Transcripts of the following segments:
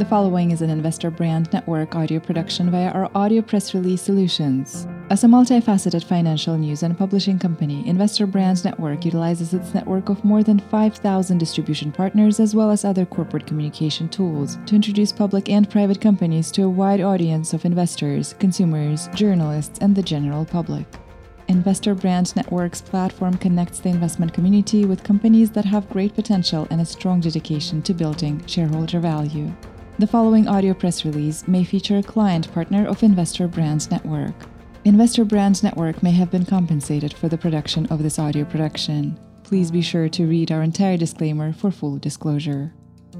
The following is an Investor Brand Network audio production via our audio press release solutions. As a multifaceted financial news and publishing company, Investor Brand Network utilizes its network of more than 5,000 distribution partners as well as other corporate communication tools to introduce public and private companies to a wide audience of investors, consumers, journalists, and the general public. Investor Brand Network's platform connects the investment community with companies that have great potential and a strong dedication to building shareholder value. The following audio press release may feature a client partner of Investor Brand Network. Investor Brand Network may have been compensated for the production of this audio production. Please be sure to read our entire disclaimer for full disclosure.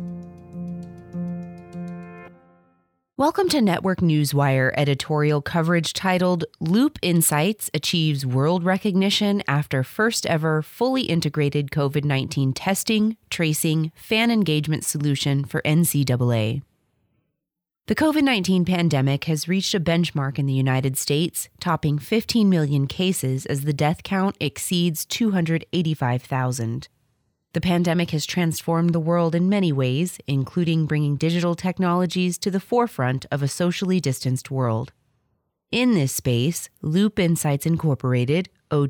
Welcome to Network Newswire editorial coverage titled Loop Insights Achieves World Recognition After First Ever Fully Integrated COVID-19 Testing, Tracing, Fan Engagement Solution for NCAA. The COVID-19 pandemic has reached a benchmark in the United States, topping 15 million cases as the death count exceeds 285,000. The pandemic has transformed the world in many ways, including bringing digital technologies to the forefront of a socially distanced world. In this space, Loop Insights Incorporated,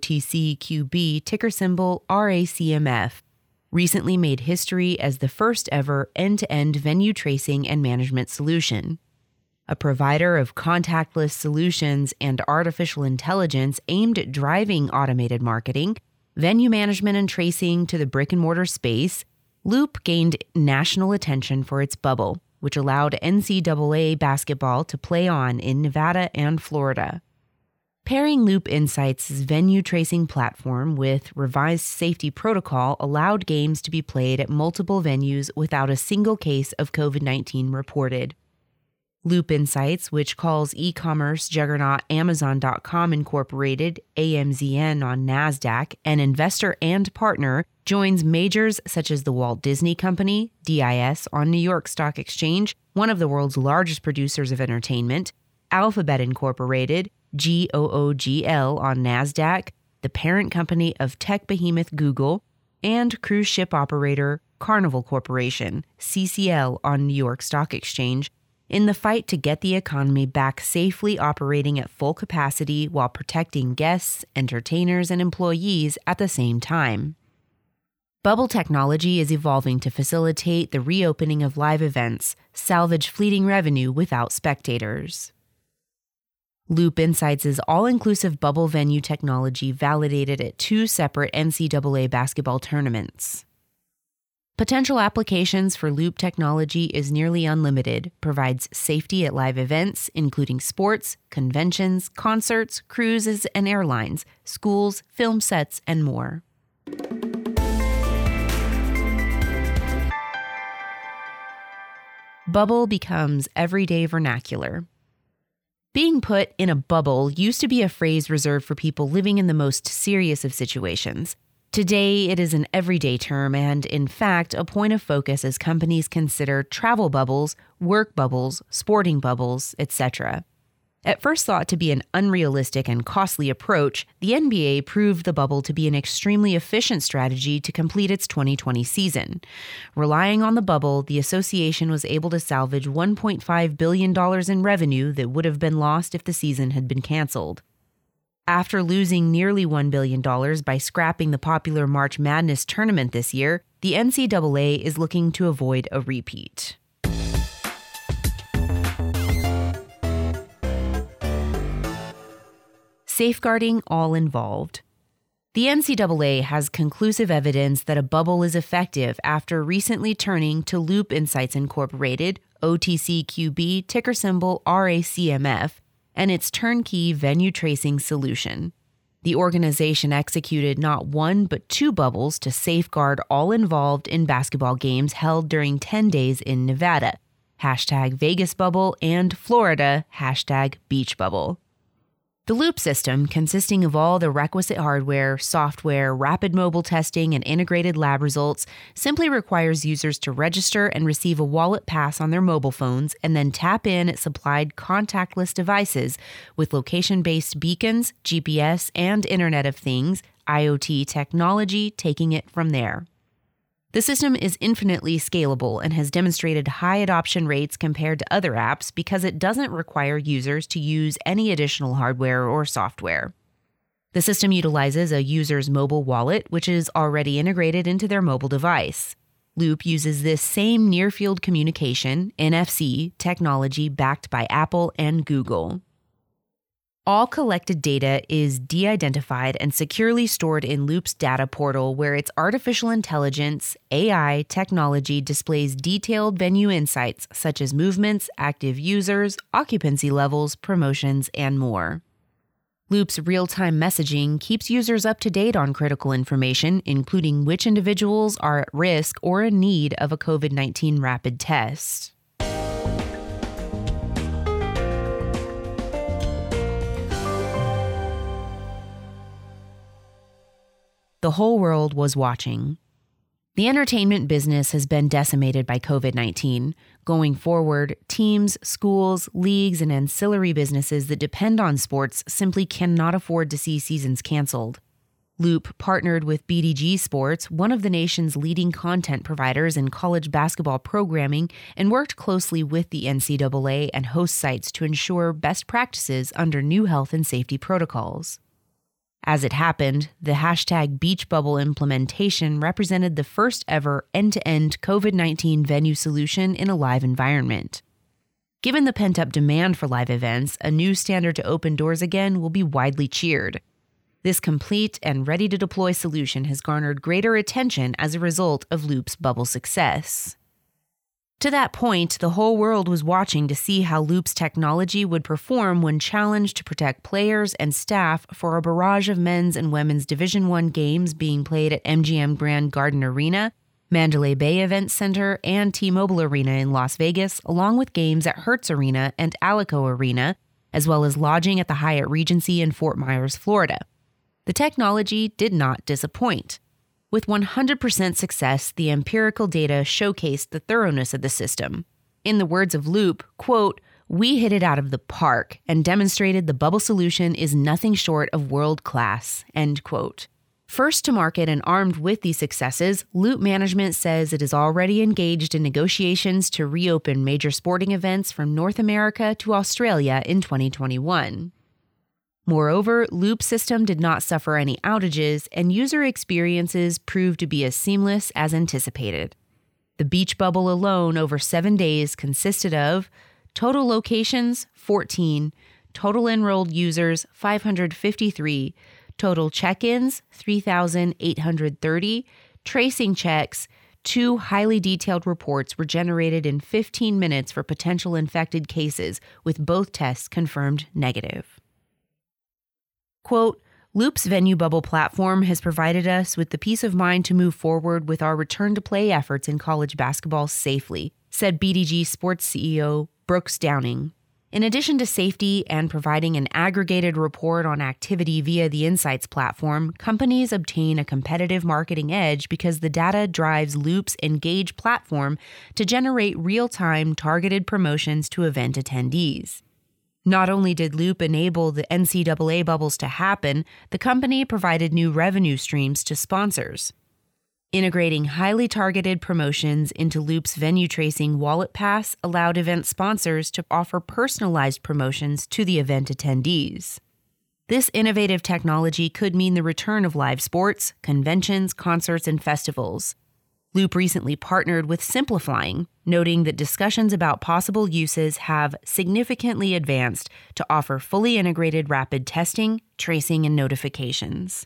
OTCQB ticker symbol RACMF, recently made history as the first ever end-to-end venue tracing and management solution. A provider of contactless solutions and artificial intelligence aimed at driving automated marketing, venue management and tracing to the brick-and-mortar space, Loop gained national attention for its bubble, which allowed NCAA basketball to play on in Nevada and Florida. Pairing Loop Insights' venue tracing platform with revised safety protocol allowed games to be played at multiple venues without a single case of COVID-19 reported. Loop Insights, which calls e-commerce juggernaut Amazon.com Incorporated, AMZN on NASDAQ, an investor and partner, joins majors such as the Walt Disney Company, DIS, on New York Stock Exchange, one of the world's largest producers of entertainment, Alphabet Incorporated, GOOGL on NASDAQ, the parent company of tech behemoth Google, and cruise ship operator Carnival Corporation, CCL on New York Stock Exchange, in the fight to get the economy back safely operating at full capacity while protecting guests, entertainers, and employees at the same time. Bubble technology is evolving to facilitate the reopening of live events, salvage fleeting revenue without spectators. Loop Insights' all-inclusive bubble venue technology validated at 2 separate NCAA basketball tournaments. Potential applications for Loop technology is nearly unlimited, provides safety at live events, including sports, conventions, concerts, cruises and airlines, schools, film sets, and more. Bubble becomes everyday vernacular. Being put in a bubble used to be a phrase reserved for people living in the most serious of situations. Today, it is an everyday term and, in fact, a point of focus as companies consider travel bubbles, work bubbles, sporting bubbles, etc. At first thought to be an unrealistic and costly approach, the NBA proved the bubble to be an extremely efficient strategy to complete its 2020 season. Relying on the bubble, the association was able to salvage $1.5 billion in revenue that would have been lost if the season had been canceled. After losing nearly $1 billion by scrapping the popular March Madness tournament this year, the NCAA is looking to avoid a repeat. Safeguarding all involved. The NCAA has conclusive evidence that a bubble is effective after recently turning to Loop Insights Incorporated, OTCQB ticker symbol RACMF, and its turnkey venue tracing solution. The organization executed not 1 but 2 bubbles to safeguard all involved in basketball games held during 10 days in Nevada, #Vegas Bubble, and Florida, #Beach Bubble. The Loop system, consisting of all the requisite hardware, software, rapid mobile testing, and integrated lab results, simply requires users to register and receive a wallet pass on their mobile phones and then tap in at supplied contactless devices with location-based beacons, GPS, and Internet of Things, IoT technology taking it from there. The system is infinitely scalable and has demonstrated high adoption rates compared to other apps because it doesn't require users to use any additional hardware or software. The system utilizes a user's mobile wallet, which is already integrated into their mobile device. Loop uses this same near-field communication, NFC, technology backed by Apple and Google. All collected data is de-identified and securely stored in Loop's data portal, where its artificial intelligence, AI, technology displays detailed venue insights such as movements, active users, occupancy levels, promotions, and more. Loop's real-time messaging keeps users up to date on critical information, including which individuals are at risk or in need of a COVID-19 rapid test. The whole world was watching. The entertainment business has been decimated by COVID-19. Going forward, teams, schools, leagues, and ancillary businesses that depend on sports simply cannot afford to see seasons canceled. Loop partnered with BDG Sports, one of the nation's leading content providers in college basketball programming, and worked closely with the NCAA and host sites to ensure best practices under new health and safety protocols. As it happened, the hashtag Beach Bubble implementation represented the first ever end-to-end COVID-19 venue solution in a live environment. Given the pent-up demand for live events, a new standard to open doors again will be widely cheered. This complete and ready-to-deploy solution has garnered greater attention as a result of Loop's bubble success. To that point, the whole world was watching to see how Loop's technology would perform when challenged to protect players and staff for a barrage of men's and women's Division I games being played at MGM Grand Garden Arena, Mandalay Bay Event Center, and T-Mobile Arena in Las Vegas, along with games at Hertz Arena and Alico Arena, as well as lodging at the Hyatt Regency in Fort Myers, Florida. The technology did not disappoint. With 100% success, the empirical data showcased the thoroughness of the system. In the words of Loop, quote, "We hit it out of the park and demonstrated the bubble solution is nothing short of world-class," end quote. First to market and armed with these successes, Loop management says it is already engaged in negotiations to reopen major sporting events from North America to Australia in 2021. Moreover, Loop's system did not suffer any outages, and user experiences proved to be as seamless as anticipated. The beach bubble alone over 7 days consisted of total locations, 14, total enrolled users, 553, total check-ins, 3,830, tracing checks, 2 highly detailed reports were generated in 15 minutes for potential infected cases, with both tests confirmed negative. Quote, "Loop's Venue Bubble platform has provided us with the peace of mind to move forward with our return-to-play efforts in college basketball safely," said BDG Sports CEO Brooks Downing. In addition to safety and providing an aggregated report on activity via the Insights platform, companies obtain a competitive marketing edge because the data drives Loop's Engage platform to generate real-time targeted promotions to event attendees. Not only did Loop enable the NCAA bubbles to happen, the company provided new revenue streams to sponsors. Integrating highly targeted promotions into Loop's venue tracing Wallet Pass allowed event sponsors to offer personalized promotions to the event attendees. This innovative technology could mean the return of live sports, conventions, concerts, and festivals. Loop recently partnered with Simplifying, noting that discussions about possible uses have significantly advanced to offer fully integrated rapid testing, tracing, and notifications.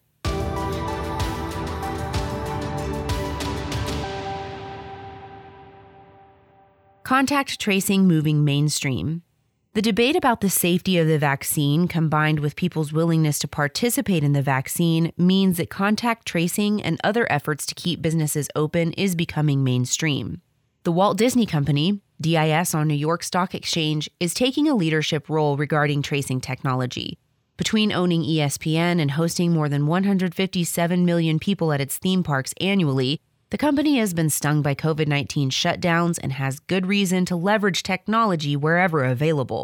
Contact tracing moving mainstream. The debate about the safety of the vaccine, combined with people's willingness to participate in the vaccine, means that contact tracing and other efforts to keep businesses open is becoming mainstream. The Walt Disney Company, DIS on New York Stock Exchange, is taking a leadership role regarding tracing technology. Between owning ESPN and hosting more than 157 million people at its theme parks annually, the company has been stung by COVID-19 shutdowns and has good reason to leverage technology wherever available.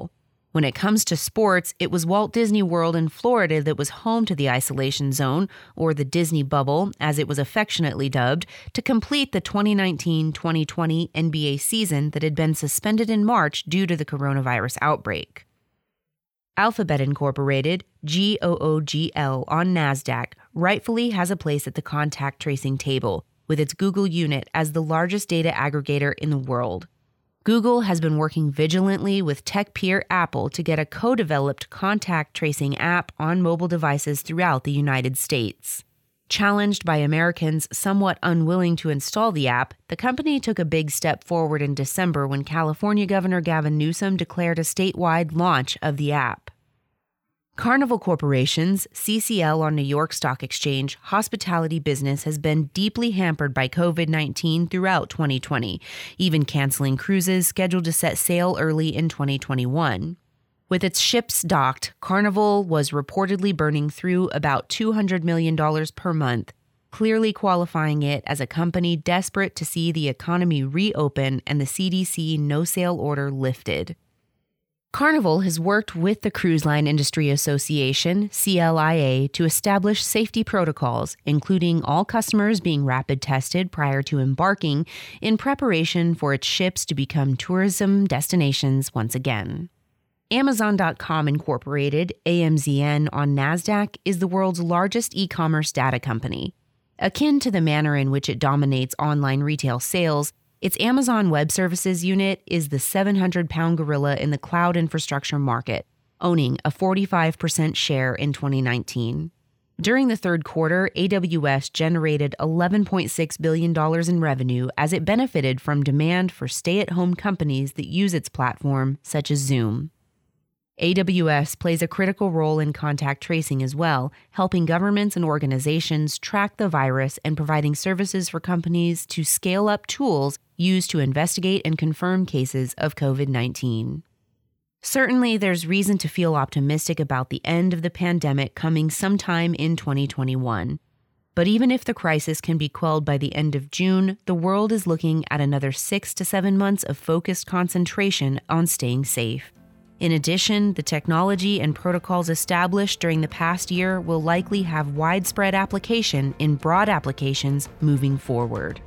When it comes to sports, it was Walt Disney World in Florida that was home to the isolation zone, or the Disney Bubble, as it was affectionately dubbed, to complete the 2019-2020 NBA season that had been suspended in March due to the coronavirus outbreak. Alphabet Incorporated, GOOGL, on NASDAQ, rightfully has a place at the contact tracing table, with its Google unit as the largest data aggregator in the world. Google has been working vigilantly with tech peer Apple to get a co-developed contact tracing app on mobile devices throughout the United States. Challenged by Americans somewhat unwilling to install the app, the company took a big step forward in December when California Governor Gavin Newsom declared a statewide launch of the app. Carnival Corporation's CCL on New York Stock Exchange hospitality business has been deeply hampered by COVID-19 throughout 2020, even canceling cruises scheduled to set sail early in 2021. With its ships docked, Carnival was reportedly burning through about $200 million per month, clearly qualifying it as a company desperate to see the economy reopen and the CDC no-sail order lifted. Carnival has worked with the Cruise Line Industry Association, CLIA, to establish safety protocols, including all customers being rapid tested prior to embarking in preparation for its ships to become tourism destinations once again. Amazon.com Incorporated, AMZN, on NASDAQ is the world's largest e-commerce data company. Akin to the manner in which it dominates online retail sales, its Amazon Web Services unit is the 700-pound gorilla in the cloud infrastructure market, owning a 45% share in 2019. During the third quarter, AWS generated $11.6 billion in revenue as it benefited from demand for stay-at-home companies that use its platform, such as Zoom. AWS plays a critical role in contact tracing as well, helping governments and organizations track the virus and providing services for companies to scale up tools used to investigate and confirm cases of COVID-19. Certainly, there's reason to feel optimistic about the end of the pandemic coming sometime in 2021. But even if the crisis can be quelled by the end of June, the world is looking at another 6 to 7 months of focused concentration on staying safe. In addition, the technology and protocols established during the past year will likely have widespread application in broad applications moving forward.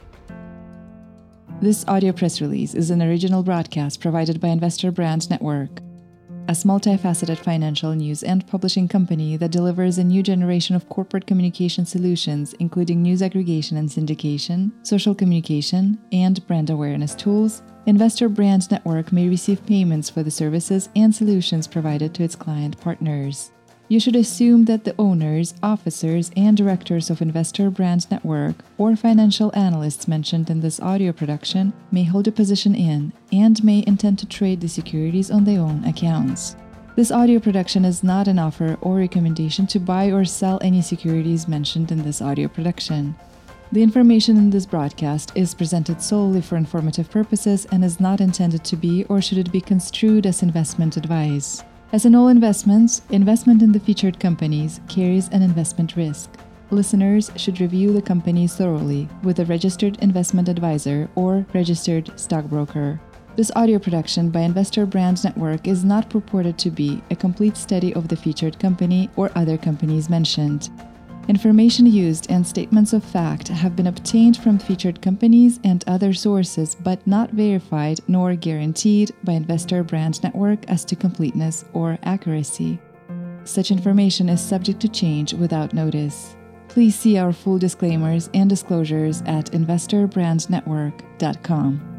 This audio press release is an original broadcast provided by Investor Brand Network, a multifaceted financial news and publishing company that delivers a new generation of corporate communication solutions, including news aggregation and syndication, social communication, and brand awareness tools. Investor Brand Network may receive payments for the services and solutions provided to its client partners. You should assume that the owners, officers, and directors of Investor Brand Network or financial analysts mentioned in this audio production may hold a position in and may intend to trade the securities on their own accounts. This audio production is not an offer or recommendation to buy or sell any securities mentioned in this audio production. The information in this broadcast is presented solely for informative purposes and is not intended to be or should it be construed as investment advice. As in all investments, investment in the featured companies carries an investment risk. Listeners should review the companies thoroughly with a registered investment advisor or registered stockbroker. This audio production by Investor Brand Network is not purported to be a complete study of the featured company or other companies mentioned. Information used and statements of fact have been obtained from featured companies and other sources but not verified nor guaranteed by Investor Brand Network as to completeness or accuracy. Such information is subject to change without notice. Please see our full disclaimers and disclosures at investorbrandnetwork.com.